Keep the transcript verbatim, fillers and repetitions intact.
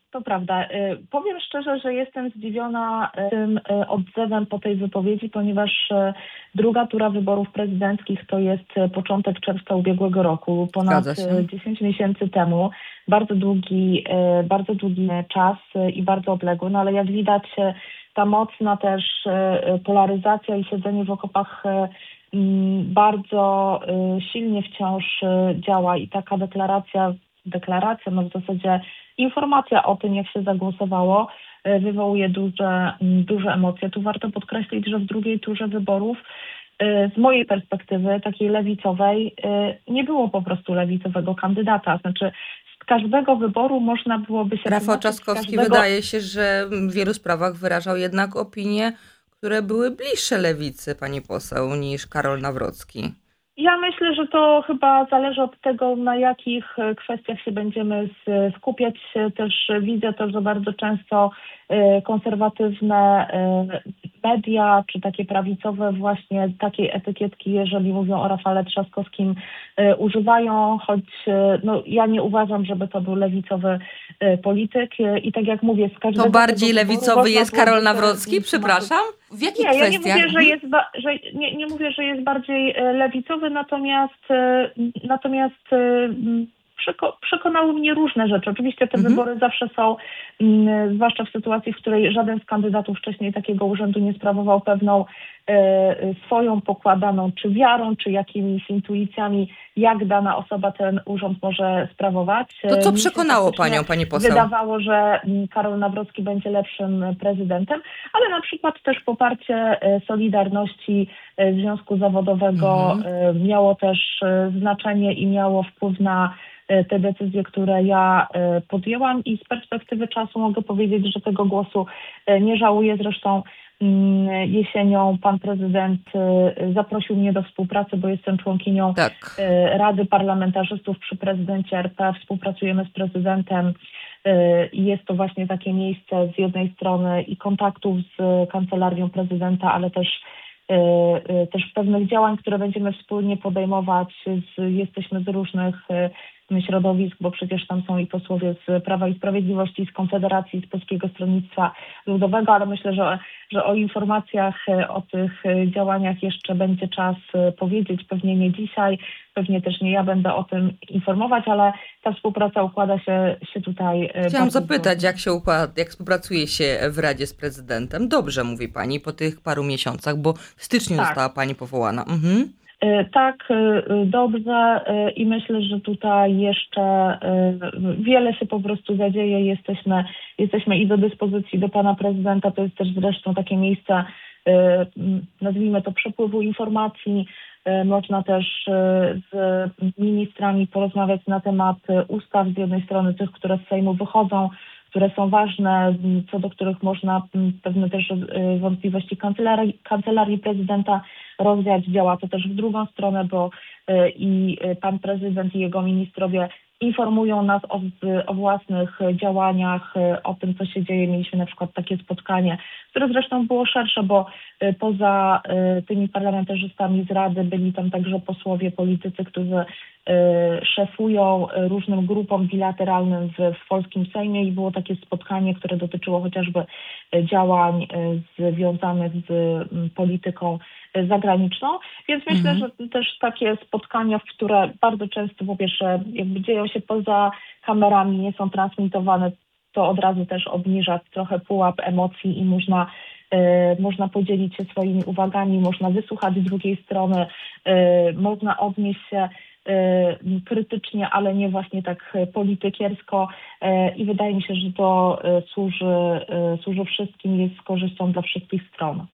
To prawda. Powiem szczerze, że jestem zdziwiona tym odzewem po tej wypowiedzi, ponieważ druga tura wyborów prezydenckich to jest początek czerwca ubiegłego roku, ponad dziesięć miesięcy temu. Bardzo długi, bardzo długi czas i bardzo odległy, no ale jak widać ta mocna też polaryzacja i siedzenie w okopach bardzo silnie wciąż działa i taka deklaracja, deklaracja, no w zasadzie informacja o tym, jak się zagłosowało, wywołuje duże, duże emocje. Tu warto podkreślić, że w drugiej turze wyborów z mojej perspektywy, takiej lewicowej, nie było po prostu lewicowego kandydata. Znaczy z każdego wyboru można byłoby się... Rafał Trzaskowski każdego... wydaje się, że w wielu sprawach wyrażał jednak opinie, które były bliższe lewicy, pani poseł, niż Karol Nawrocki. Ja myślę, że to chyba zależy od tego, na jakich kwestiach się będziemy skupiać. Też widzę to, że bardzo często konserwatywne media, czy takie prawicowe właśnie takiej etykietki, jeżeli mówią o Rafale Trzaskowskim, używają, choć no, ja nie uważam, żeby to był lewicowy polityk i tak jak mówię, z każdego... To bardziej lewicowy jest Karol Nawrocki? Przepraszam? W jakich nie, kwestiach? Ja nie mówię, że jest, że nie, nie mówię, że jest bardziej lewicowy, natomiast natomiast przeko- przekonały mnie różne rzeczy. Oczywiście te mhm. wybory zawsze są, m, zwłaszcza w sytuacji, w której żaden z kandydatów wcześniej takiego urzędu nie sprawował, pewną e, swoją pokładaną czy wiarą, czy jakimiś intuicjami, jak dana osoba ten urząd może sprawować. To co przekonało panią, pani poseł? Wydawało, że Karol Nawrocki będzie lepszym prezydentem, ale na przykład też poparcie Solidarności Związku Zawodowego mhm. miało też znaczenie i miało wpływ na te decyzje, które ja podjęłam i z perspektywy czasu mogę powiedzieć, że tego głosu nie żałuję. Zresztą jesienią pan prezydent zaprosił mnie do współpracy, bo jestem członkinią tak. Rady Parlamentarzystów przy prezydencie R P. Współpracujemy z prezydentem i jest to właśnie takie miejsce z jednej strony i kontaktów z kancelarią prezydenta, ale też też pewnych działań, które będziemy wspólnie podejmować. Z, jesteśmy z różnych środowisk, bo przecież tam są i posłowie z Prawa i Sprawiedliwości, z Konfederacji, z Polskiego Stronnictwa Ludowego, ale myślę, że, że o informacjach, o tych działaniach jeszcze będzie czas powiedzieć, pewnie nie dzisiaj, pewnie też nie ja będę o tym informować, ale ta współpraca układa się, się tutaj... Chciałam zapytać, jak się układa, jak współpracuje się w Radzie z prezydentem. Dobrze, mówi pani, po tych paru miesiącach, bo w styczniu tak. została pani powołana. Mhm. Tak, dobrze i myślę, że tutaj jeszcze wiele się po prostu zadzieje. Jesteśmy, jesteśmy i do dyspozycji do pana prezydenta. To jest też zresztą takie miejsce, nazwijmy to, przepływu informacji. Można też z ministrami porozmawiać na temat ustaw, z jednej strony tych, które z Sejmu wychodzą, które są ważne, co do których można pewne też wątpliwości kancelarii, kancelarii prezydenta rozwiać. Działa to też w drugą stronę, bo i pan prezydent i jego ministrowie informują nas o, o własnych działaniach, o tym, co się dzieje. Mieliśmy na przykład takie spotkanie, które zresztą było szersze, bo poza tymi parlamentarzystami z Rady byli tam także posłowie, politycy, którzy szefują różnym grupom bilateralnym w, w polskim Sejmie i było takie spotkanie, które dotyczyło chociażby działań związanych z polityką zagraniczną, więc myślę, mhm. że też takie spotkania, które bardzo często po pierwsze jakby dzieją się poza kamerami, nie są transmitowane, to od razu też obniża trochę pułap emocji i można y, można podzielić się swoimi uwagami, można wysłuchać drugiej strony, y, można odnieść się y, krytycznie, ale nie właśnie tak politykiersko y, i wydaje mi się, że to y, służy, y, służy wszystkim, jest z korzyścią dla wszystkich stron.